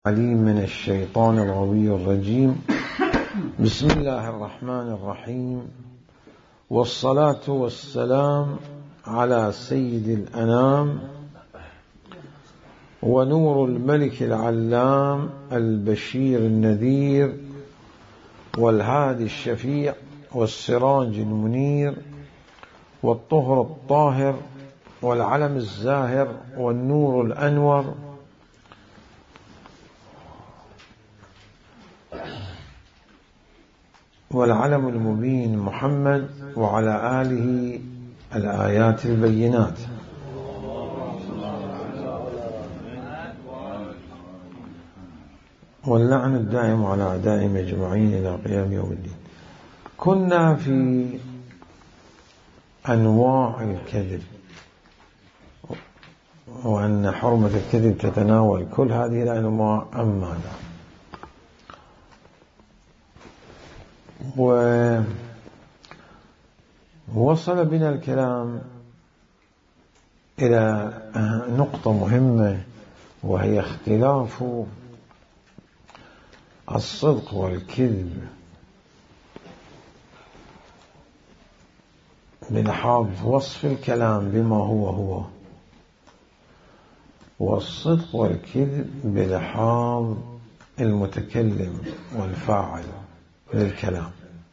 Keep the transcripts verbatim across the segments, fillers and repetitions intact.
عليم من الشيطان الغوي الرجيم. بسم الله الرحمن الرحيم، والصلاة والسلام على سيد الأنام ونور الملك العلام البشير النذير والهادي الشفيع والسراج المنير والطهر الطاهر والعلم الزاهر والنور الأنور والعلم المبين محمد وعلى آله الآيات البينات. واللعن الدائم على أعدائهم أجمعين إلى قيام يوم الدين. كنا في أنواع الكذب، وأن حرمة الكذب تتناول كل هذه الأنواع أم ماذا؟ ووصل بنا الكلام إلى نقطة مهمة، وهي اختلاف الصدق والكذب بلحاظ وصف الكلام بما هو هو، والصدق والكذب بلحاظ المتكلم والفاعل للكلام.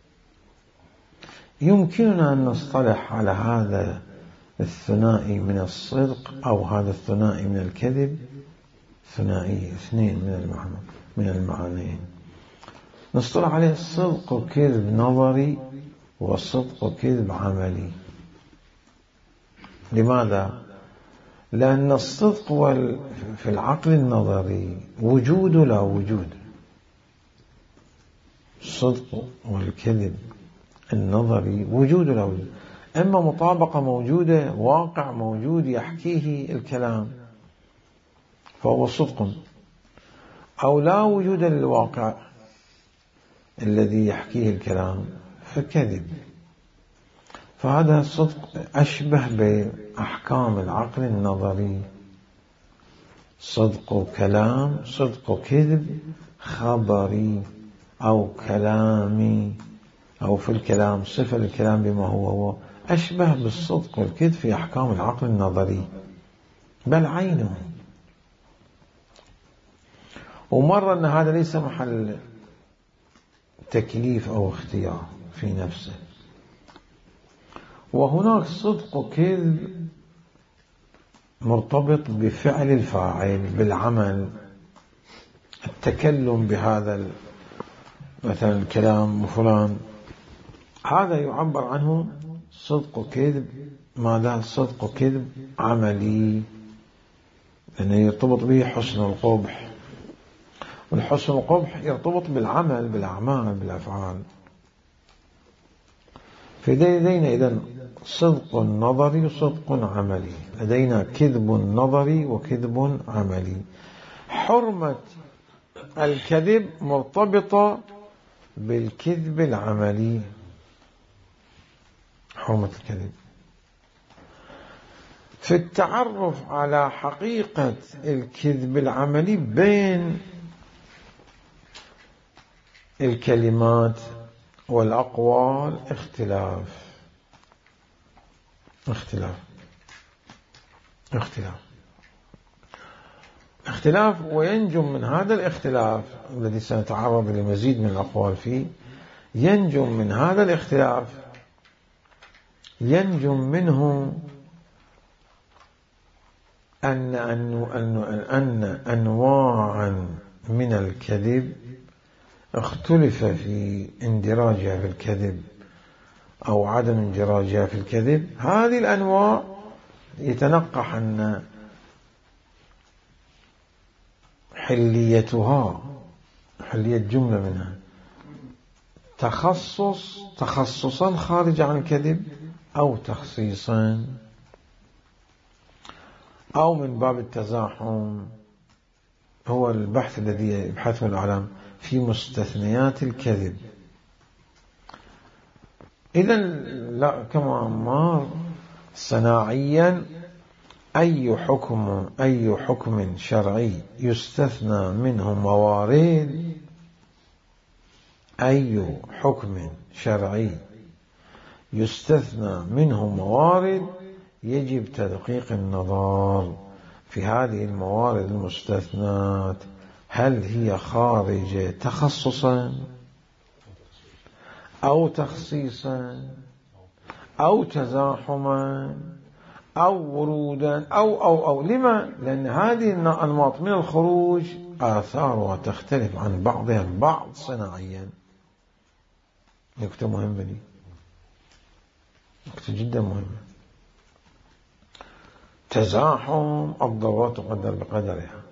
يمكننا أن نصطلح على هذا الثنائي من الصدق أو هذا الثنائي من الكذب، ثنائي اثنين من المعنى من المعنيين، نصطلح عليه الصدق وكذب نظري والصدق وكذب عملي. لماذا؟ لأن الصدق في العقل النظري وجود لا وجود، الصدق والكذب النظري وجود لا وجود، إما مطابقة موجودة، واقع موجود يحكيه الكلام فهو صدق، أو لا وجود للواقع الذي يحكيه الكلام فكذب. فهذا الصدق أشبه بأحكام العقل النظري، صدق كلام، صدق كذب خبري أو كلامي، أو في الكلام صفة الكلام بما هو هو، أشبه بالصدق والكذب في أحكام العقل النظري بل عينه. ومر أن هذا ليس محل تكليف أو اختيار في نفسه، وهناك صدق وكذب مرتبط بفعل الفاعل بالعمل، التكلم بهذا مثلا الكلام فلان، هذا يعبر عنه صدق وكذب. ماذا؟ صدق وكذب عملي، لأنه يرتبط به حسن القبح، والحسن القبح يرتبط بالعمل، بالأعمال، بالأفعال. في لدينا إذن صدق نظري وصدق عملي، لدينا كذب نظري وكذب عملي. حرمة الكذب مرتبطة بالكذب العملي، حرمة الكذب. في التعرف على حقيقة الكذب العملي بين الكلمات والأقوال اختلاف اختلاف اختلاف اختلاف وينجم من هذا الاختلاف الذي سنتعرض لمزيد من الأقوال فيه، ينجم من هذا الاختلاف ينجم منه أن أن أن أنواعا من الكذب اختلف في اندراجها في الكذب أو عدم اندراجها في الكذب. هذه الأنواع يتنقح أن حليتها، حلية جملة منها تخصص تخصصا خارج عن الكذب، أو تخصيصا، أو من باب التزاحم، هو البحث الذي يبحثه العلم في مستثنيات الكذب. إذن لا كما مر صناعيا أي حكم أي حكم شرعي يستثنى منه موارد أي حكم شرعي يستثنى منه موارد يجب تدقيق النظر في هذه الموارد المستثنات، هل هي خارجة تخصصا أو تخصيصا أو تزاحما أو ورودا أو أو أو لما؟ لأن هذه الأنماط من الخروج آثارها تختلف عن بعضها البعض صناعيا. نكتة مهمة دي، نكتة جدا مهمة. تزاحم الضرورات تقدر بقدرها،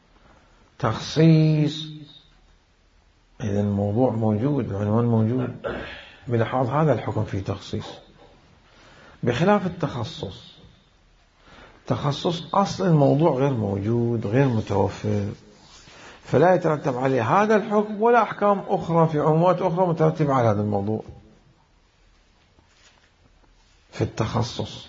تخصيص إذا الموضوع موجود، العنوان موجود، بلحاظ هذا الحكم فيه تخصيص، بخلاف التخصص. تخصص أصل الموضوع غير موجود، غير متوفر، فلا يترتب عليه هذا الحكم ولا أحكام أخرى في عمومات أخرى مترتبة على هذا الموضوع في التخصص.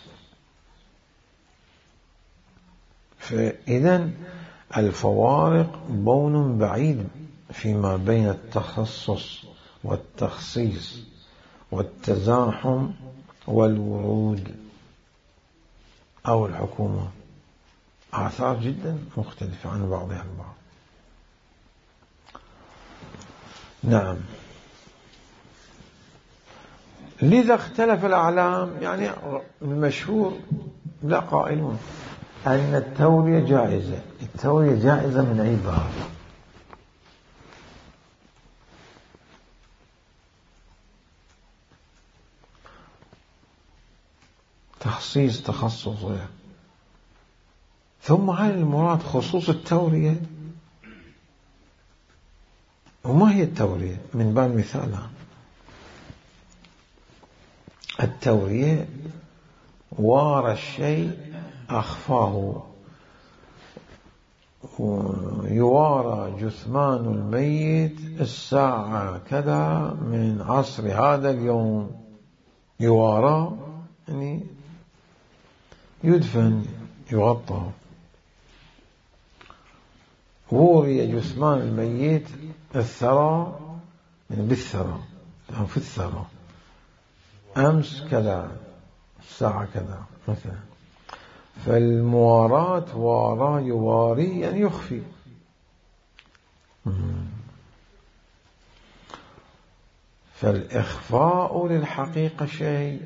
فإذن الفوارق بون بعيد فيما بين التخصص والتخصيص والتزاحم والورود أو الحكومة، آثار جدا مختلفة عن بعضها البعض. نعم. لذا اختلف الأعلام، يعني المشهور لا قائلون أن التورية جائزة. التورية جائزة من أي باب؟ تخصيص تخصص غير. ثم هل المراد خصوص التورية؟ وما هي التورية؟ من باب مثالها، التورية وارى الشيء أخفاه، يوارى جثمان الميت الساعة كذا من عصر هذا اليوم، يوارى يعني يدفن يغطى. وري جثمان الميت الثرى يعني بالثرى في الثرى أمس كذا الساعة كذا مثلا. فالمواراة وارى يواري يعني يخفي. فالإخفاء للحقيقة شيء،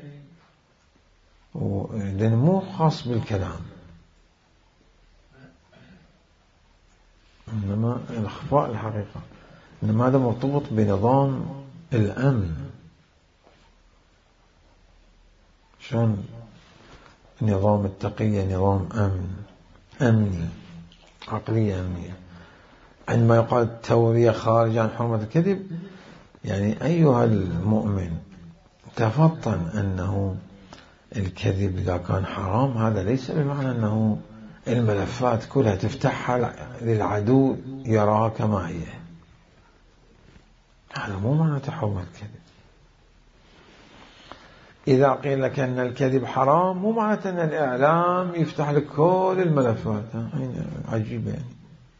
لأنه مو خاص بالكلام، إنما الإخفاء الحقيقة، إنما هذا مرتبط بنظام الأمن. شلون نظام التقية نظام أمن أمني، عقلية أمنية. عندما يقال التورية خارج عن حرمة الكذب، يعني أيها المؤمن تفطن أنه الكذب إذا كان حرام هذا ليس بمعنى أنه الملفات كلها تفتحها للعدو يراها كما هي، هذا مو معنى حرمة الكذب. إذا قيل لك أن الكذب حرام مو معنى أن الإعلام يفتح لك كل الملفات، عجيبة يعني.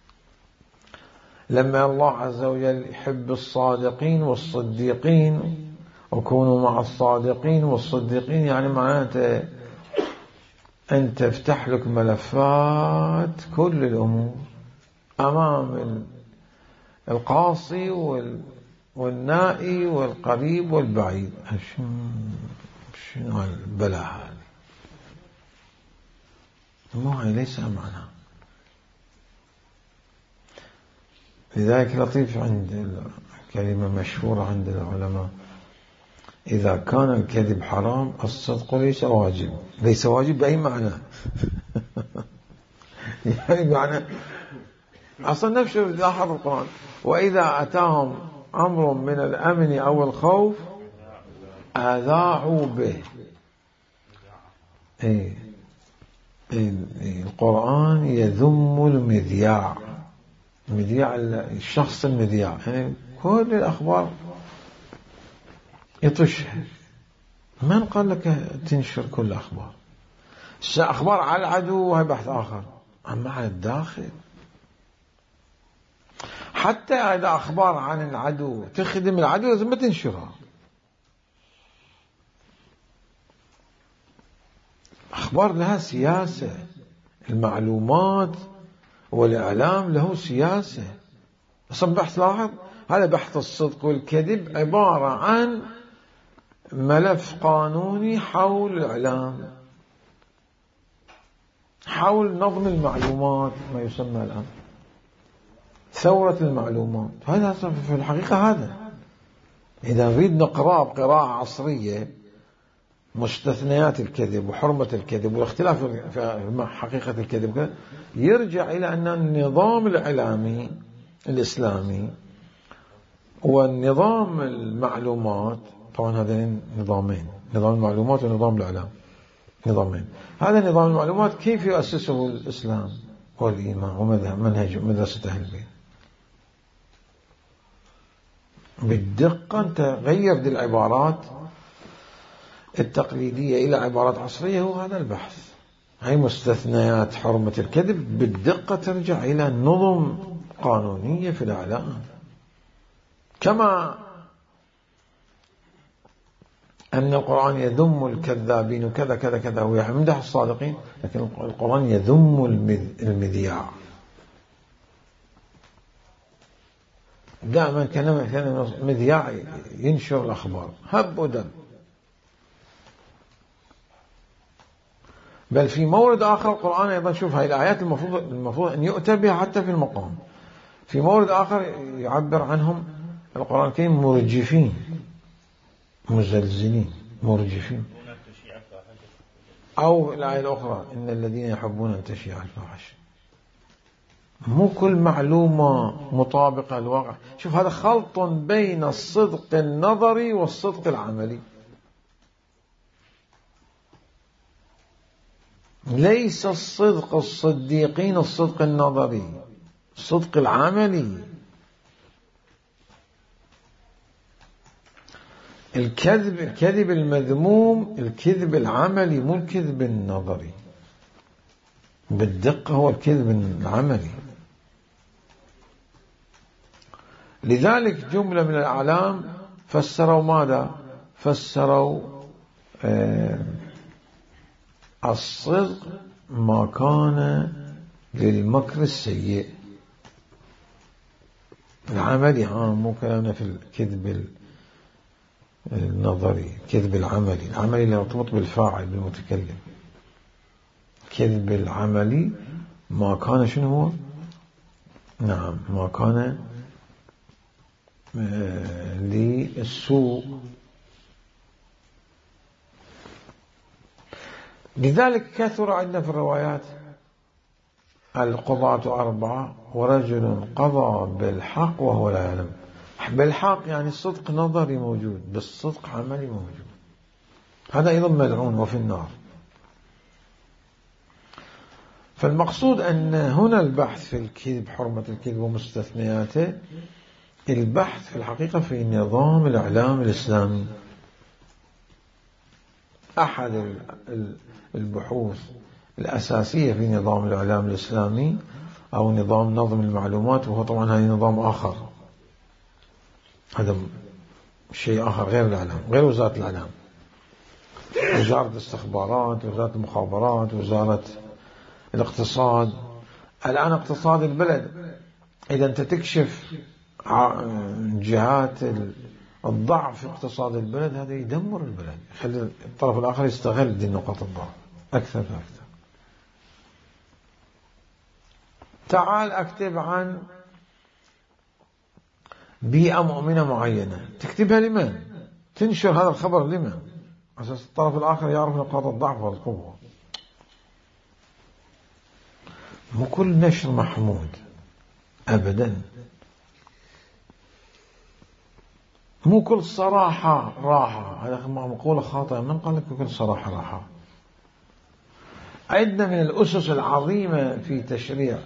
لما الله عز وجل يحب الصادقين والصديقين وكونوا مع الصادقين والصديقين، يعني معناته أن تفتح لك ملفات كل الأمور أمام القاصي والنائي والقريب والبعيد. شنو البلاء هذا؟ ما هي ليس معنى. لذلك لطيف عند كلمة مشهورة عند العلماء: إذا كان الكذب حرام الصدق ليس واجب. ليس واجب بأي معنى؟ يعني معنى أصلا نفسه لاحظ القرآن: وإذا أتاهم أمر من الأمن أو الخوف أذاعوا به. إيه إيه القرآن يذم المذياع، مذياع الشخص المذياع، يعني كل الأخبار يطشها. من قال لك تنشر كل الأخبار؟ أخبار على العدو هي بحث آخر، أما عن الداخل حتى إذا أخبار عن العدو تخدم العدو لازم تنشرها. أخبار لها سياسة، المعلومات والإعلام له سياسة. أصلا بحث لاحظ هذا بحث الصدق والكذب عبارة عن ملف قانوني حول الإعلام، حول نظم المعلومات، ما يسمى الآن ثورة المعلومات. هذا في الحقيقة هذا إذا نريد نقرأ بقراءة عصرية مستثنيات الكذب وحرمة الكذب والاختلاف في حقيقة الكذب، يرجع إلى أن النظام الإعلامي الإسلامي والنظام المعلومات، طبعا هذين نظامين، نظام المعلومات ونظام الإعلام، نظامين. هذا نظام المعلومات كيف يؤسسه الإسلام والإيمان ومنهج مدرسة أهل البيت؟ بالدقة أنت غير دي العبارات التقليدية إلى عبارات عصرية، هو هذا البحث. هاي مستثنيات حرمة الكذب بالدقة ترجع إلى نظم قانونية في الإعلام، كما أن القرآن يذم الكذابين وكذا كذا كذا ويمدح الصادقين، لكن القرآن يذم المذياع. دائما كان مذياع ينشر الأخبار هب ودب. بل في مورد آخر القرآن أيضا، شوف هاي الآيات المفروض, المفروض أن يؤتى بها حتى في المقام. في مورد آخر يعبر عنهم القرآن الكريم مرجفين، مزلزلين، مرجفين. أو الآية الأخرى إن الذين يحبون أن تشيع الفاحشة. مو كل معلومة مطابقة للواقع. شوف هذا خلط بين الصدق النظري والصدق العملي. ليس الصدق الصديقين الصدق النظري، الصدق العملي. الكذب الكذب المذموم الكذب العملي، مو الكذب النظري. بالدقة هو الكذب العملي. لذلك جملة من الأعلام فسروا ماذا؟ فسروا آه الصدق ما كان للمكر السيء. العملي عام، مو كلامنا في الكذب النظري، الكذب العملي. العملي لا يرتبط بالفاعل بالمتكلم. الكذب العملي ما كان شنو هو؟ نعم، ما كان للسوء. لذلك كثر عندنا في الروايات القضاة أربعة ورجل قضى بالحق وهو لا يعلم. بالحق يعني الصدق نظري موجود، بالصدق عملي موجود. هذا أيضا ملعون وفي النار. فالمقصود أن هنا البحث في الكذب، حرمة الكذب ومستثنياته، البحث في الحقيقة في نظام الإعلام الإسلامي. أحد البحوث الأساسية في نظام الإعلام الإسلامي أو نظام نظم المعلومات، وهو طبعا هذا نظام آخر، هذا شيء آخر غير الإعلام، غير وزارة الإعلام، وزارة الاستخبارات، وزارة المخابرات، وزارة الاقتصاد. الآن اقتصاد البلد، إذا أنت تكشف جهات الضعف في اقتصاد البلد، هذا يدمر البلد، يخلي الطرف الآخر يستغل دي نقاط الضعف أكثر فأكثر. تعال أكتب عن بيئة مؤمنة معينة، تكتبها لمن؟ تنشر هذا الخبر لمن؟ أساس الطرف الآخر يعرف نقاط الضعف والقوة. مو كل نشر محمود أبدا، مو كل صراحة راحة. هذا مقولة خاطئة، من قال لك كل صراحة راحة؟ عندنا من الأسس العظيمة في تشريع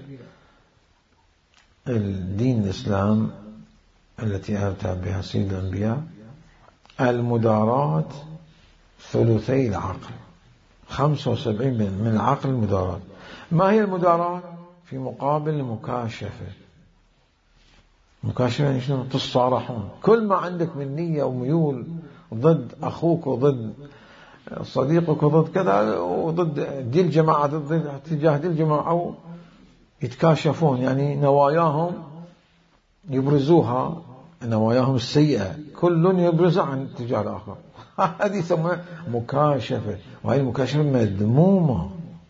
الدين الإسلام التي أتى بها سيد الأنبياء المداراة ثلثي العقل، خمسة وسبعين من العقل المداراة. ما هي المداراة؟ في مقابل المكاشفة. مكاشفة يعني شنو؟ تصارحون. كل ما عندك من نية وميول ضد أخوك وضد صديقك وضد كذا وضد دي الجماعة ضد اتجاه دي الجماعة، أو يتكاشفون، يعني نواياهم يبرزوها، نواياهم السيئة كل يبرزها عن اتجاه الآخر. هذه يسمى مكاشفة، وهي المكاشفة مذمومة،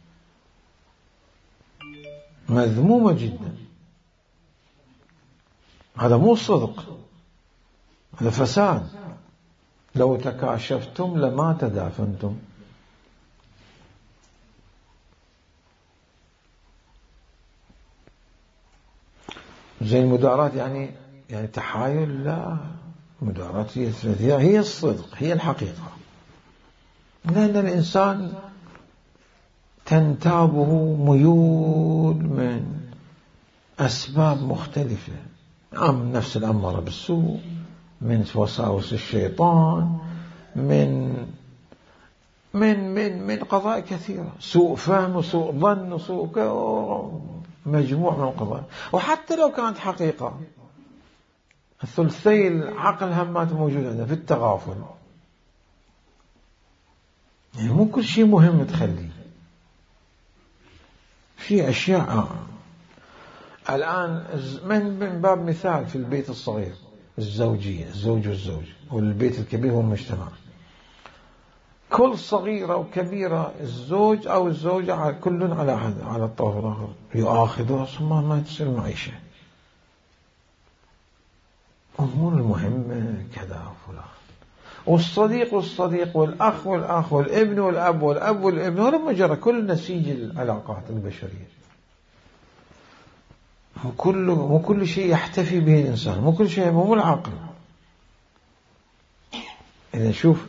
مذمومة جدا. هذا مو صدق، هذا فساد. لو تكاشفتم لما تدافنتم. زي المداراة يعني يعني تحايل؟ لا، المداراة هي هي الصدق، هي الحقيقة. لأن الإنسان تنتابه ميول من أسباب مختلفة، عم نفس الأمارة بالسوء، من وساوس الشيطان، من من من من قضايا كثيرة، سوء فهم وسوء ظن وسوء مجموع من القضايا. وحتى لو كانت حقيقة، الثلثي العقل همات موجودة عندنا في التغافل. يعني مو كل شيء مهم تخليه، في أشياء. الآن من باب مثال في البيت الصغير، الزوجية، الزوج والزوج، والبيت الكبير والمجتمع، كل صغيرة وكبيرة الزوج أو الزوجة كل على على الطرف الآخر يؤاخذها، ثم ما تصير معيشة، أمور المهمة كذا فلان، والصديق والصديق والأخ والأخ والابن والأب والأب والابن، هذا مجرد كل نسيج العلاقات البشرية. وكل مو كل شيء يحتفي به الإنسان، مو كل شيء، مو العقل. إذا شوف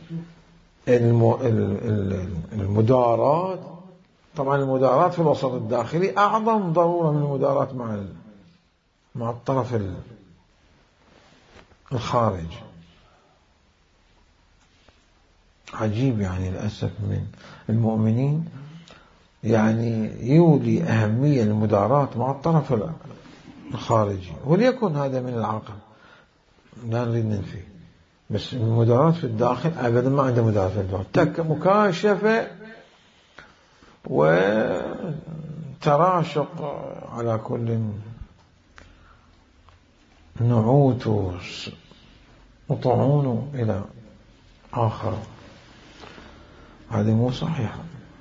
المدارات، طبعا المدارات في الوسط الداخلي أعظم ضرورة من المدارات مع مع الطرف الخارج. عجيب يعني للأسف من المؤمنين يعني يولي أهمية المدارات مع الطرف الخارجي، وليكن هذا من العقل، لا نريد ننفي، بس المدارات في الداخل أبدا ما عنده مدارات في الداخل، تك مكاشفة وتراشق على كل نعوت وطعون إلى آخر. هذه مو صحيحة.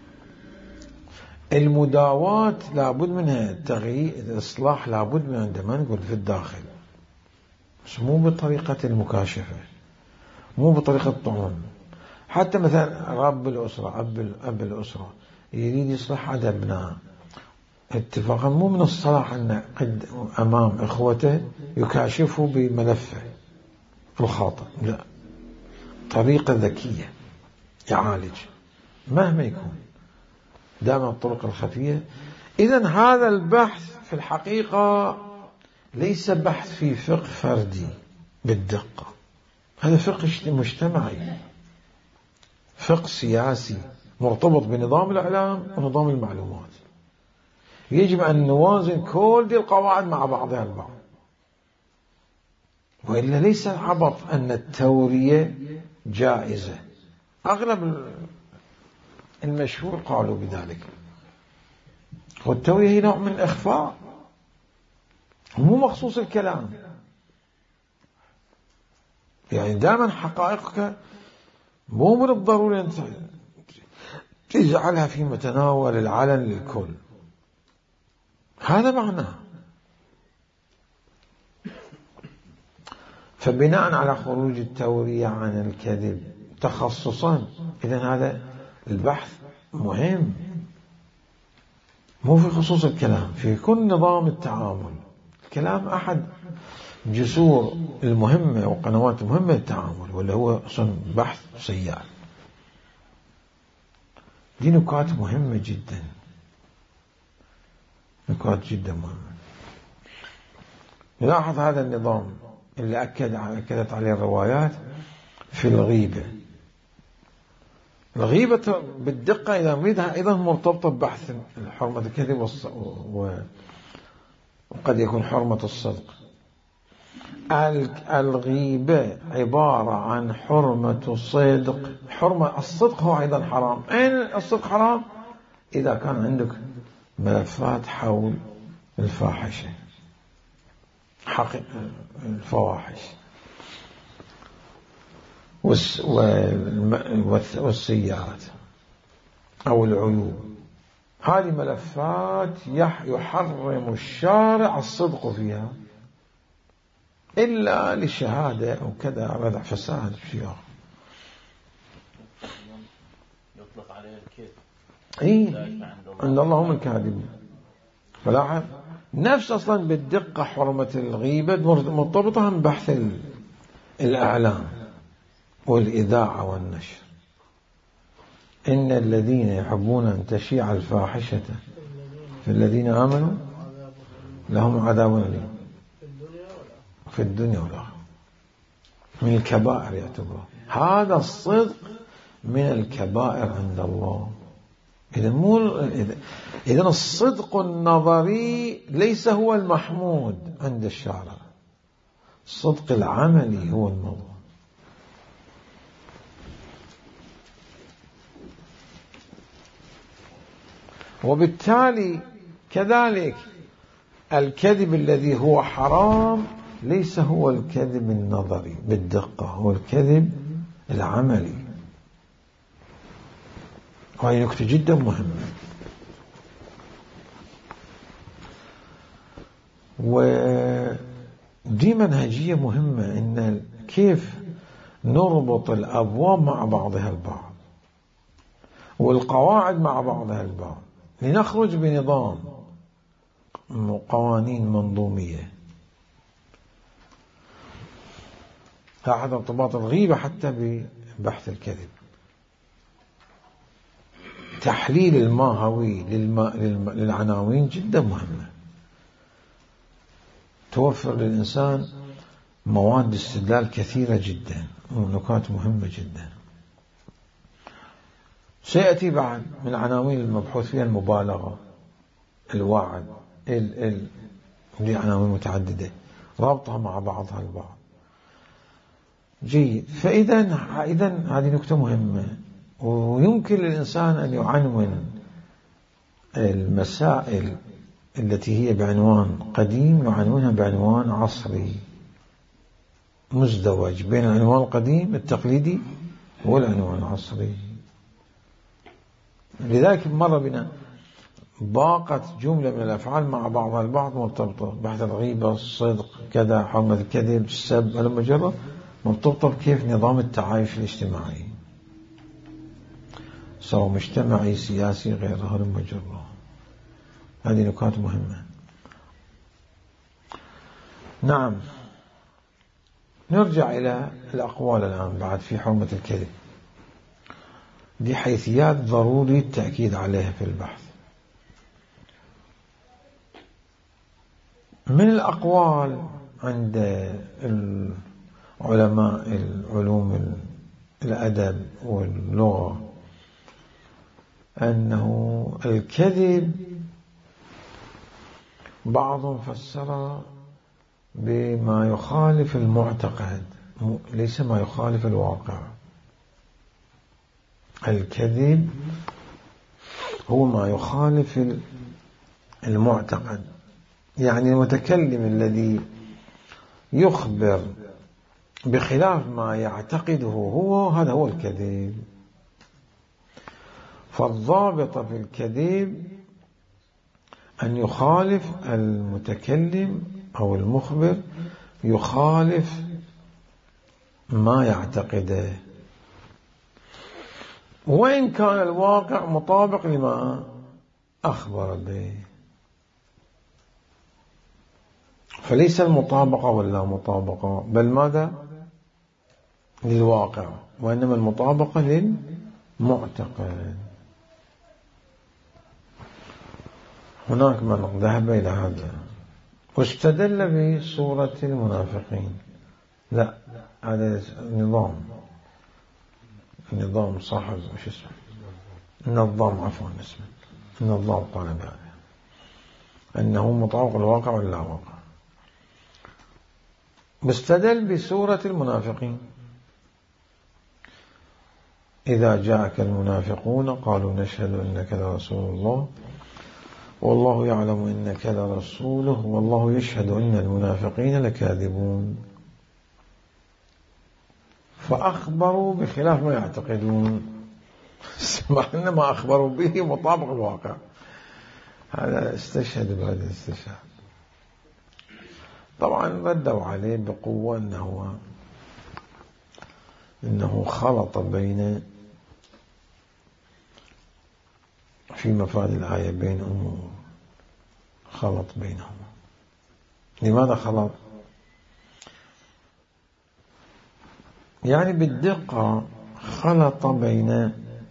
المداواة لابد منها، التغيير الإصلاح لابد من عندما نقول في الداخل، بس مو بطريقة المكاشفة، مو بطريقة الطعون. حتى مثلا رب الأسرة، أب أب الأسرة يريد يصلح عند أبناء، اتفاقا مو من الصلاح أن قد أمام إخوته يكاشفه بملفه الخاطئ، لا، طريقة ذكية يعالج مهما يكون، دائما الطرق الخفية. إذن هذا البحث في الحقيقة ليس بحث في فقه فردي بالدقة، هذا فقه مجتمعي، فقه سياسي مرتبط بنظام الإعلام ونظام المعلومات. يجب أن نوازن كل دي القواعد مع بعضها البعض، وإلا ليس عبط أن التورية جائزة. أغلب المشهور قالوا بذلك، والتورية هي نوع من إخفاء، مو مخصوص الكلام. يعني دائما حقائقك مو من الضروري أن تجعلها في متناول العلن للكل، هذا معناه. فبناء على خروج التورية عن الكذب تخصصا، إذن هذا البحث مهم، مو في خصوص الكلام، في كل نظام التعامل. الكلام أحد جسور المهمة وقنوات المهمة للتعامل، واللي هو أصلا بحث سيال. دي نكات مهمة جدا، نكات جدا مهمة. نلاحظ هذا النظام اللي أكد أكدت عليه الروايات في الغيبة، الغيبة بالدقة إذا نريدها أيضا مرتبطة ببحث حرمة الكذب وقد يكون حرمة الصدق. الغيبة عبارة عن حرمة صدق. حرمة الصدق هو أيضا حرام. أين الصدق حرام؟ إذا كان عندك ملفات حول الفاحشة، حقيقة الفواحش والسيئات أو العيوب، هذه ملفات يحرم الشارع الصدق فيها إلا للشهادة أو كذا ردع فساد فيها. يطلق عليه الكذب. إيه عند الله هم الكاذبين. فلاحظ نفس أصلا بالدقة حرمة الغيبة مرتبطة ببحث الإعلام والإذاعة والنشر. إن الذين يحبون أن تشيع الفاحشة في الذين آمنوا لهم عذاب أليم في الدنيا والآخرة. من الكبائر يعتبر هذا الصدق من الكبائر عند الله. إذا مو إذا الصدق النظري ليس هو المحمود عند الشارع، الصدق العملي هو الموضوع. وبالتالي كذلك الكذب الذي هو حرام ليس هو الكذب النظري بالدقة، هو الكذب العملي. وهي نقطة جدا مهمة. ودي منهجية مهمة، إن كيف نربط الأبواب مع بعضها البعض والقواعد مع بعضها البعض لنخرج بنظام قوانين منظومية. لاحظ ارتباط الغيبة حتى ببحث الكذب. تحليل الماهوي للعناوين جدا مهمة، توفر للإنسان مواد استدلال كثيرة جدا ونكات مهمة جدا. سيأتي بعد من العناوين المبحوث فيها المبالغة، الوعد، ال ال دي عناوين متعددة رابطها مع بعضها البعض. جيد. فإذا إذا هذه نكتة مهمة، ويمكن للإنسان أن يعنون المسائل التي هي بعنوان قديم يعنونها بعنوان عصري مزدوج بين العنوان القديم التقليدي والعنوان العصري. لذلك مر بنا باقت جملة من الأفعال مع بعضها البعض مرتبطة، بحث الغيبة، الصدق، كذا، حرمة الكذب، السب، المجرة، مرتبطة بكيف نظام التعايش الاجتماعي، سواء مجتمعي سياسي غيره المجرة. هذه نكات مهمة. نعم، نرجع إلى الأقوال الآن بعد في حرمة الكذب. دي حيثيات ضروري التأكيد عليها في البحث. من الأقوال عند علماء العلوم الأدب واللغة أنه الكذب بعضهم فسر بما يخالف المعتقد ليس ما يخالف الواقع. الكذب هو ما يخالف المعتقد، يعني المتكلم الذي يخبر بخلاف ما يعتقده هو، هذا هو الكذب. فالضابط في الكذب أن يخالف المتكلم أو المخبر، يخالف ما يعتقده وإن كان الواقع مطابق لما أخبر به. فليس المطابقة ولا مطابقة، بل ماذا؟ للواقع، وإنما المطابقة للمعتقد. هناك من ذهب إلى هذا واستدل بصورة المنافقين. لا، هذا نظام نظام صاحب مش اسمه النظام عفوا اسمه النظام قال بهذا أنه مطابق الواقع ولا واقع. مستدل بسورة المنافقين إذا جاءك المنافقون قالوا نشهد أنك لرسول الله والله يعلم إنك لرسوله والله يشهد أن المنافقين لكاذبون. فأخبروا بخلاف ما يعتقدون مع أن ما أخبروا به مطابق الواقع. هذا استشهد بهذا الاستشهاد. طبعا ردوا عليه بقوة أنه إنه خلط بين في مفاد الآية بين أمور خلط بينهما. لماذا خلط؟ يعني بالدقة خلط بين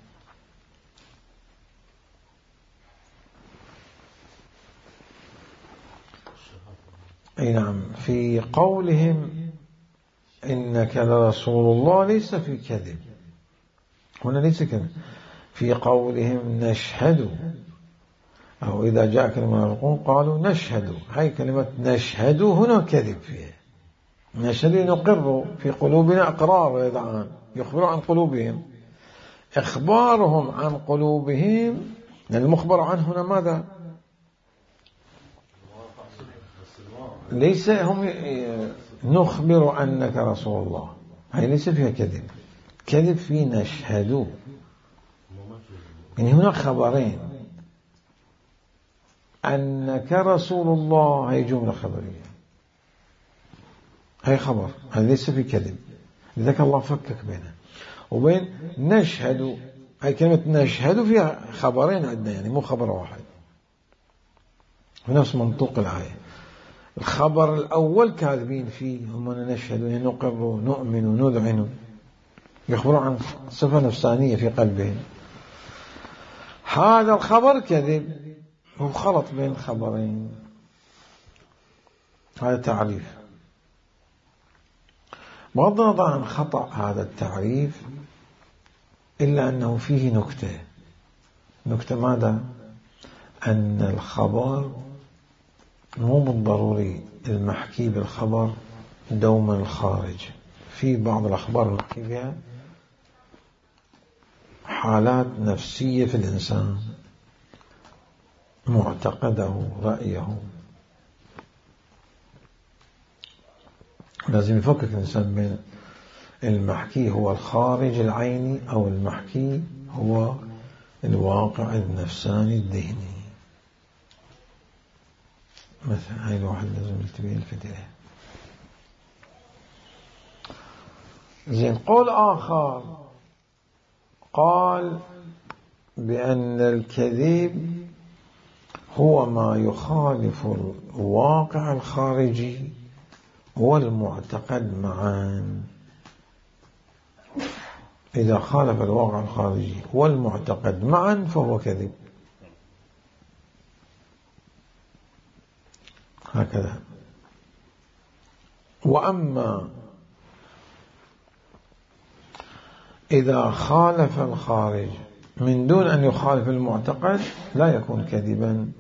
أي نعم في قولهم إنك لرسول الله ليس في كذب هنا ليس كذب في قولهم نشهد أو إذا جاءك المنافقون قالوا نشهد هاي كلمة نشهد هنا كذب فيها. نشهد نقر في قلوبنا أقرار ويدعان يخبروا عن قلوبهم. إخبارهم عن قلوبهم المخبر عنه هنا ماذا؟ ليس هم نخبر أنك رسول الله هاي ليس فيها كذب. كذب في نشهد يعني هنا خبرين أنك رسول الله هاي جملة خبرية هاي خبر هذا ليس في كذب. لذلك الله فكك بينه وبين نشهد هاي كلمة نشهد فيها خبرين عندنا يعني مو خبر واحد ونفس منطوق الآية. الخبر الأول كاذبين فيه هم نشهد نقر نؤمن نذعن يخبروا عن صفة نفسانية في قلبهم. هذا الخبر كذب هو خلط بين خبرين. هذا تعريف. بغض النظر عن خطأ هذا التعريف إلا أنه فيه نكتة. نكتة ماذا؟ أن الخبر مو بالضروري المحكي بالخبر دوما الخارج. في بعض الأخبار المحكي فيها حالات نفسية في الإنسان معتقده رأيه لازم يفكك الإنسان بين المحكي هو الخارج العيني أو المحكي هو الواقع النفساني الذهني. مثلا هاي الواحد لازم يلتبه الفتاة. زين قول آخر قال بأن الكذب هو ما يخالف الواقع الخارجي والمعتقد معا. إذا خالف الواقع الخارجي والمعتقد معا فهو كذب. هكذا. وأما إذا خالف الخارج من دون أن يخالف المعتقد لا يكون كذبا.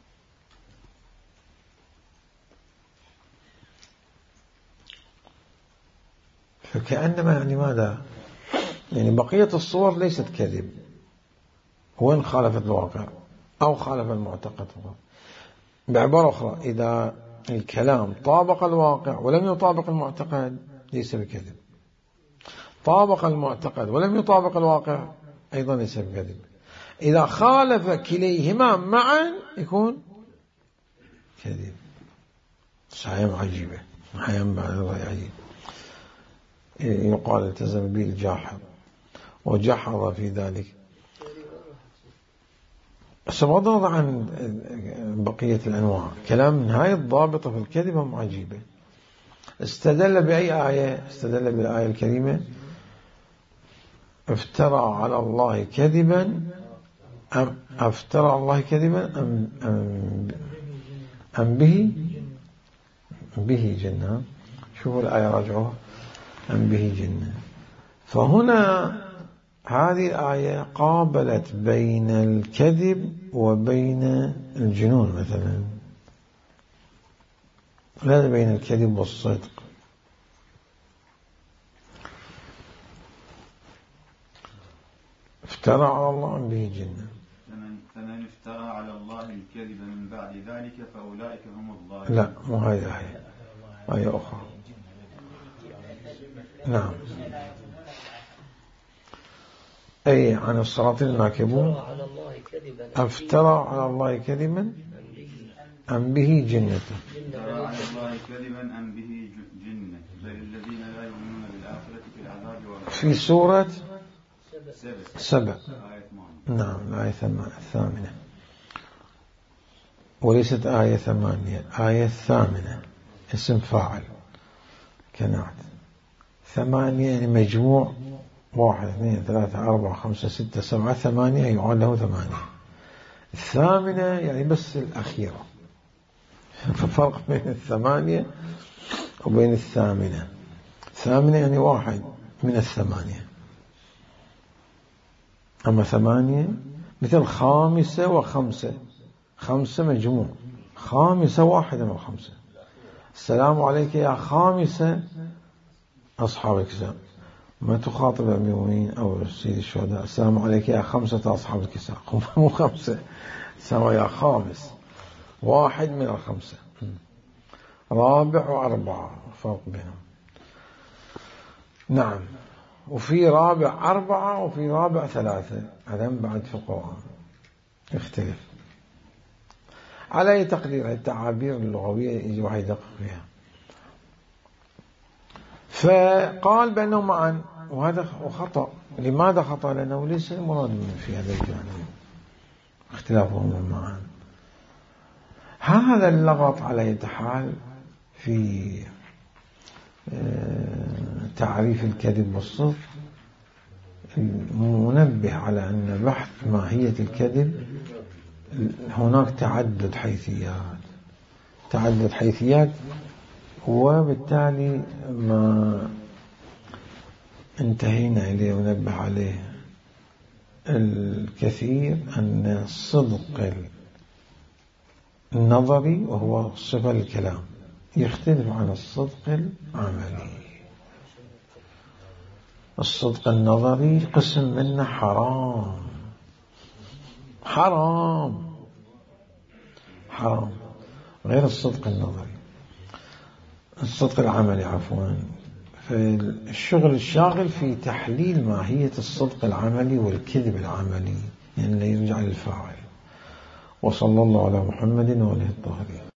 فكأنما يعني ماذا؟ يعني بقية الصور ليست كذب وإن خالفت الواقع أو خالف المعتقد. بعبارة أخرى إذا الكلام طابق الواقع ولم يطابق المعتقد ليس بكذب. طابق المعتقد ولم يطابق الواقع أيضا ليس بكذب. إذا خالف كليهما معا يكون كذب. صحيح عجيبة صحيح رأي عجيب. يقال التزم به الجاحظ وجحظ في ذلك. بغض النظر عن بقية الأنواع كلام من هاي الضابطة في الكذب عجيبة. استدل بأي آية؟ استدل بالآية الكريمة افترى على الله كذبا أم افترى على الله كذبا أم, أم, أم به به جنة. شوفوا الآية راجعوها أم به جنة. فهنا هذه الآية قابلت بين الكذب وبين الجنون مثلا، لا بين الكذب والصدق. افترى على الله أم به جنة. فمن افترى على الله الكذب من بعد ذلك فأولئك هم الظالمون. لا، مو هذه آية، آية أخرى. نعم. أي عن الصراط الناكبون. افترى على الله كذبا أم به جنة. افترى على الله كذبا أم به جنة بل الذين لا يؤمنون بالآخرة في العذاب والعذاب. في سورة سبع. نعم، الآية الثامنة، وليست آية ثمانية، آية الثامنة اسم فاعل كنعت. ثمانية يعني مجموع واحد اثنين ثلاثة أربعة خمسة ستة سبعة ثمانية يقال له ثمانية. الثامنة يعني بس الأخيرة، ففرق بين الثمانية وبين الثامنة. الثامنة يعني واحد من الثمانية، أما ثمانية مثل خامسة وخمسة، خمسة مجموع، خامسة واحدة من خمسة. السلام عليك يا خامسة أصحاب الكساء، ما تخاطب المؤمنين أو سيد الشهداء السلام عليك يا خمسة أصحاب الكساء، مو خمسة، سوى يا خامس، واحد من الخمسة. رابع وأربعة فرق بينهم. نعم. وفي رابع أربعة وفي رابع ثلاثة، هذا بعد في القرآن يختلف على أي تقدير. التعابير اللغوية يجي واحد يدقق فيها. فقال بأنه معا، وهذا خطأ. لماذا خطأ؟ لأنه ليس المراد من في هذا الجانب اختلافهم معا. هذا اللغط على أي حال في تعريف الكذب والصدق منبه على أن بحث ماهية الكذب هناك تعدد حيثيات، تعدد حيثيات وبالتالي ما انتهينا إليه ونبه عليه الكثير أن الصدق النظري وهو صفة الكلام يختلف عن الصدق العملي. الصدق النظري قسم منه حرام حرام حرام غير الصدق النظري. الصدق العملي عفوا، فالشغل الشاغل في تحليل ماهية الصدق العملي والكذب العملي، يعني لا يرجع للفاعل. وصلى الله على محمد وآله الطاهرين.